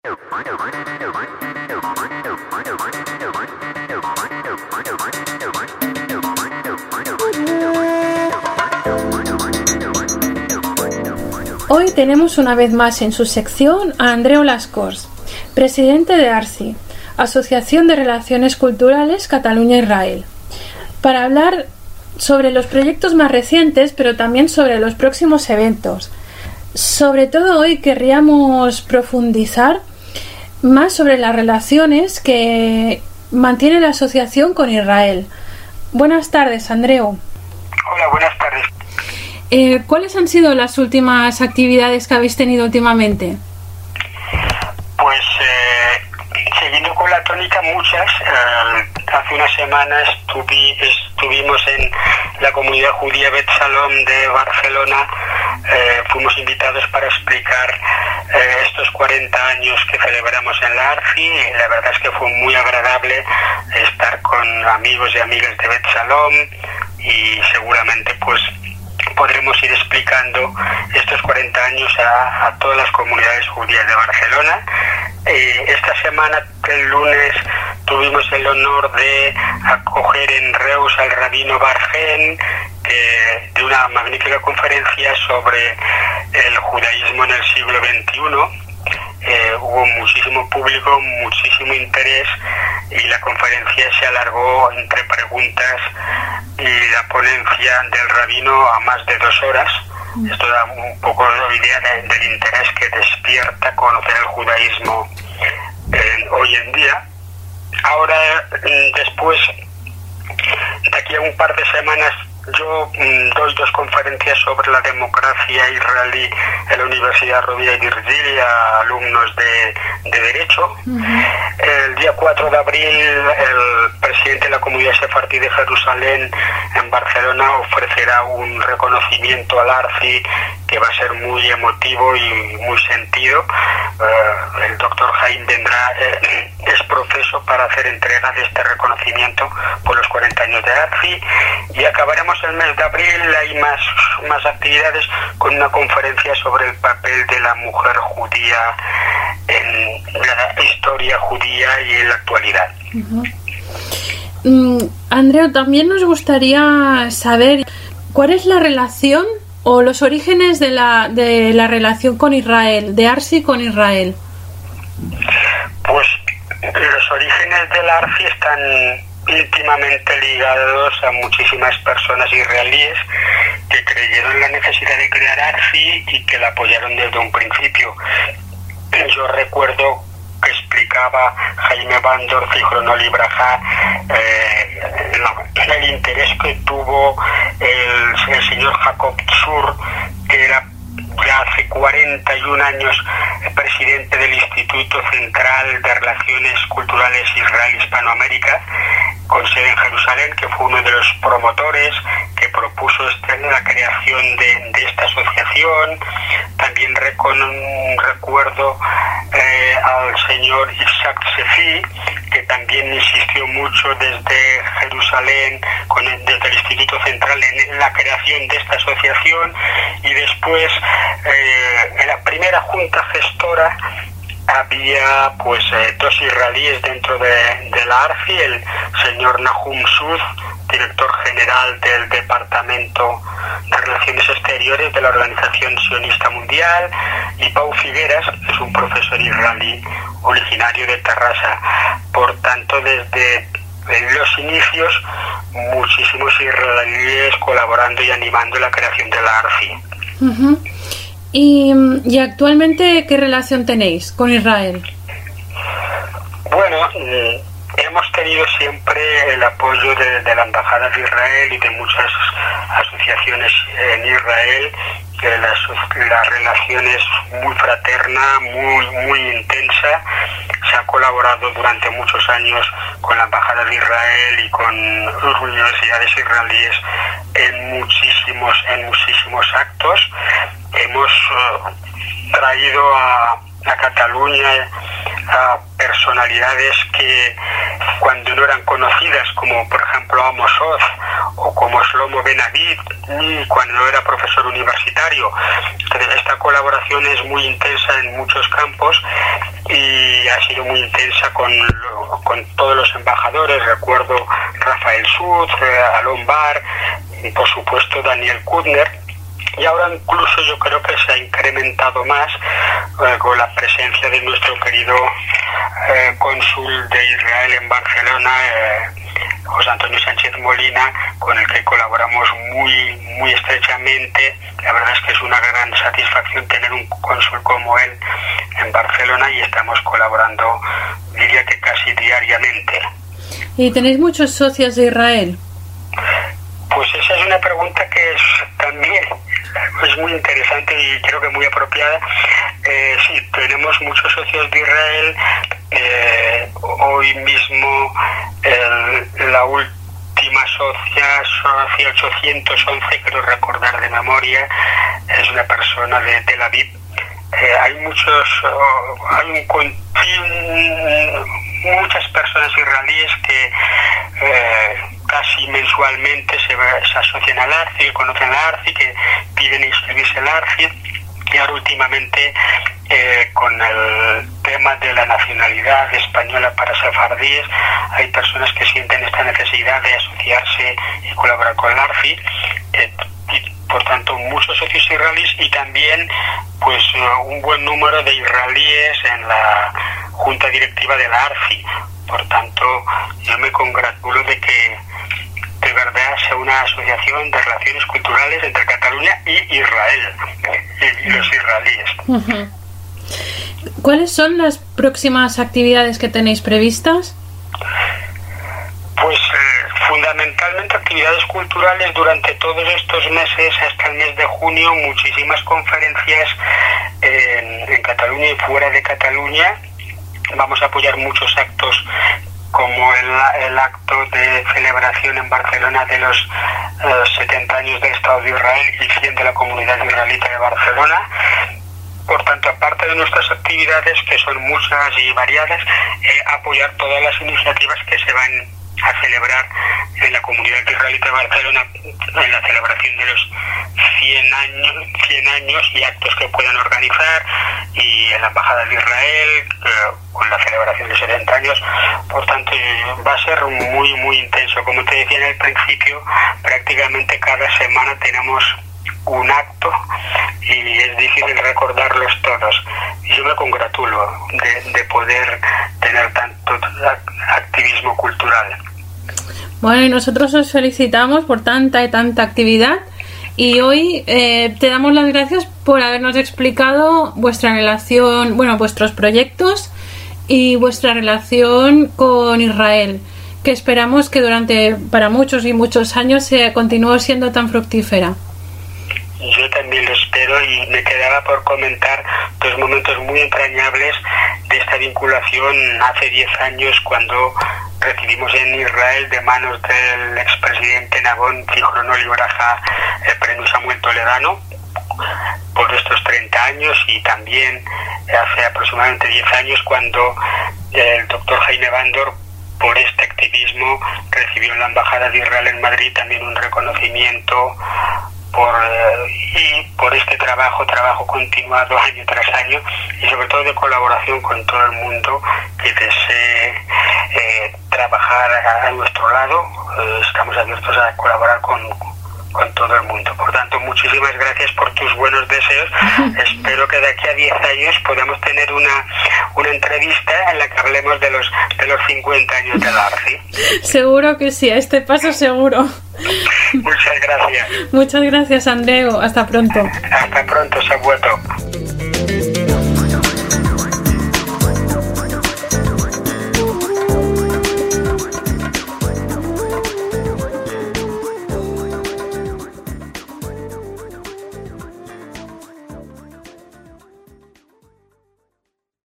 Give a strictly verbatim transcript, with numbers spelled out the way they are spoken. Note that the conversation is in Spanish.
Hoy tenemos una vez más en su sección a Andreu Lascors, presidente de ARCI, Asociación de Relaciones Culturales Cataluña-Israel, para hablar sobre los proyectos más recientes, pero también sobre los próximos eventos. Sobre todo hoy querríamos profundizar más sobre las relaciones que mantiene la asociación con Israel. Buenas tardes, Andreu. Hola, buenas tardes. Eh, ¿Cuáles han sido las últimas actividades que habéis tenido últimamente? Pues eh, siguiendo con la tónica, muchas. Eh, hace una semana estuvi, estuvimos en la comunidad judía Bet Shalom de Barcelona. Eh, fuimos invitados para explicar eh, estos cuarenta años que celebramos en la ARCI, y la verdad es que fue muy agradable estar con amigos y amigas de Bet Shalom, y seguramente pues podremos ir explicando estos cuarenta años a, a todas las comunidades judías de Barcelona. Eh, esta semana, el lunes, tuvimos el honor de acoger en Reus al rabino Bar-Hen, eh, de una magnífica conferencia sobre el judaísmo en el siglo veintiuno. Eh, hubo muchísimo público, muchísimo interés, y la conferencia se alargó entre preguntas y la ponencia del rabino a más de dos horas. Esto da un poco de idea de, del interés que despierta conocer el judaísmo eh, hoy en día. Ahora, después, de aquí a un par de semanas, yo mm, doy dos conferencias sobre la democracia israelí en la Universidad Rovira y Virgili a alumnos de, de Derecho. Uh-huh. El día cuatro de abril, el presidente de la Comunidad Sefardí de Jerusalén en Barcelona ofrecerá un reconocimiento al ARCI que va a ser muy emotivo y muy sentido. Uh, el doctor Jaim vendrá, eh, es profeso para hacer entrega de este reconocimiento por los cuarenta años de ARCI, y acabaremos el mes de abril. Hay más, más actividades con una conferencia sobre el papel de la mujer judía en la historia judía y en la actualidad. Uh-huh. Mm, Andreu, también nos gustaría saber cuál es la relación o los orígenes de la, de la relación con Israel, de ARCI con Israel. Pues los orígenes de la ARCI están íntimamente ligados a muchísimas personas israelíes que creyeron en la necesidad de crear ARCI y que la apoyaron desde un principio. Yo recuerdo que explicaba Jaime Bandor, Zichrono Libraja, eh, el interés que tuvo el, el señor Jacob Tzur, que era ya hace cuarenta y un años presidente del Instituto Central de Relaciones Culturales Israel-Hispanoamérica, con sede en Jerusalén, que fue uno de los promotores que propuso este, la creación de, de esta asociación. También recon, recuerdo eh, al señor Isaac Sefi, que también insistió mucho desde Jerusalén, con el, desde el Instituto Central, en la creación de esta asociación. Y después, eh, en la primera junta gestora, había pues eh, dos israelíes dentro de, de la ARCI, el señor Nahum Sud, director general del Departamento de Relaciones Exteriores de la Organización Sionista Mundial, y Pau Figueras, es un profesor israelí originario de Terrassa. Por tanto, desde los inicios, muchísimos israelíes colaborando y animando la creación de la ARCI. Uh-huh. Y, y actualmente, ¿qué relación tenéis con Israel? Bueno, hemos tenido siempre el apoyo de, de la Embajada de Israel y de muchas asociaciones en Israel. Que la, la relación es muy fraterna, muy, muy intensa. Se ha colaborado durante muchos años con la Embajada de Israel y con universidades israelíes en muchísimos, en muchísimos actos. Hemos uh, traído a, a Cataluña a personalidades que cuando no eran conocidas, como por ejemplo Amos Oz o como Shlomo Ben-Avid, ni cuando no era profesor universitario. Entonces, esta colaboración es muy intensa en muchos campos, y ha sido muy intensa con, con todos los embajadores. Recuerdo Rafael Sud, Alon Bar, y por supuesto Daniel Kudner. Y ahora incluso yo creo que se ha incrementado más eh, con la presencia de nuestro querido eh, cónsul de Israel en Barcelona, eh, José Antonio Sánchez Molina, con el que colaboramos muy muy estrechamente. La verdad es que es una gran satisfacción tener un cónsul como él en Barcelona y estamos colaborando, diría que casi diariamente. ¿Y tenéis muchos socios de Israel? Pues esa es una pregunta que es también es muy interesante y creo que muy apropiada. Eh, sí, tenemos muchos socios de Israel. Eh, hoy mismo el, la última socia, socia ochocientos once, creo recordar de memoria, es una persona de Tel Aviv. Eh, hay muchos, oh, hay un continuo, muchas personas israelíes que eh, casi mensualmente se, se asocian al ARCI, que conocen al ARCI, que piden inscribirse al ARCI, y ahora últimamente eh, con el tema de la nacionalidad española para sefardíes, hay personas que sienten esta necesidad de asociarse y colaborar con el ARCI. Eh, y por tanto muchos socios israelíes y también pues un buen número de israelíes en la junta directiva de la ARCI. Por tanto, yo me congratulo de que de verdad sea una asociación de relaciones culturales entre Cataluña y Israel y los israelíes. Uh-huh. ¿Cuáles son las próximas actividades que tenéis previstas? Pues eh, fundamentalmente actividades culturales durante todos estos meses hasta el mes de junio, muchísimas conferencias en, en Cataluña y fuera de Cataluña. Vamos a apoyar muchos actos como el, el acto de celebración en Barcelona de los eh, setenta años del Estado de Israel y cien de la Comunidad Israelita de Barcelona. Por tanto, aparte de nuestras actividades, que son muchas y variadas, eh, apoyar todas las iniciativas que se van a celebrar en la Comunidad Israelita de Barcelona en la celebración de los cien años, cien años y actos que puedan organizar, y en la Embajada de Israel eh, con la celebración de setenta años. Por tanto, va a ser muy muy intenso. Como te decía en el principio, prácticamente cada semana tenemos un acto y es difícil recordarlos todos. Y yo me congratulo de, de poder tener tanto activismo cultural. Bueno, y nosotros os felicitamos por tanta y tanta actividad, y hoy eh, te damos las gracias por habernos explicado vuestra relación, bueno, vuestros proyectos y vuestra relación con Israel, que esperamos que durante para muchos y muchos años se continúe siendo tan fructífera. Yo también lo espero, y me quedaba por comentar dos momentos muy entrañables de esta vinculación hace diez años, cuando recibimos en Israel de manos del expresidente Nabón Zichrono Libraja el premio Samuel Toledano por estos treinta años, y también hace aproximadamente diez años cuando el doctor Jaime Bandor, por este activismo, recibió en la Embajada de Israel en Madrid también un reconocimiento por y por este trabajo, trabajo continuado año tras año, y sobre todo de colaboración con todo el mundo que desee eh, trabajar a, a nuestro lado. Eh, estamos abiertos a colaborar con, con todo el mundo. Por tanto, muchísimas gracias por tus buenos deseos. Espero que de aquí a diez años podamos tener una una entrevista en la que hablemos de los de los cincuenta años del ARCI. Seguro que sí, a este paso seguro. Muchas gracias. Muchas gracias, Andreu. Hasta pronto. Hasta pronto, Sabueto.